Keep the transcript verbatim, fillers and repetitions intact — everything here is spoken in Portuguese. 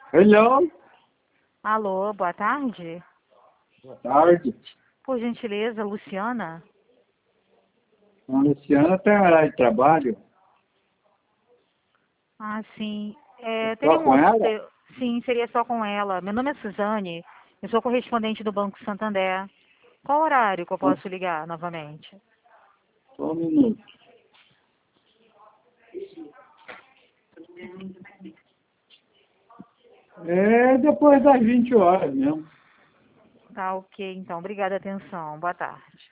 Hello, Alô, boa tarde. boa tarde. Por gentileza, Luciana? A Luciana tem horário de trabalho? Ah, sim. É É, só teria com um... ela? te- Sim, seria só com ela. Meu nome é Suzane. Eu sou correspondente do Banco Santander. Qual horário que eu Só posso ligar novamente? só um minuto. É depois das vinte horas mesmo. Tá, ok, então. Obrigada, atenção. Boa tarde.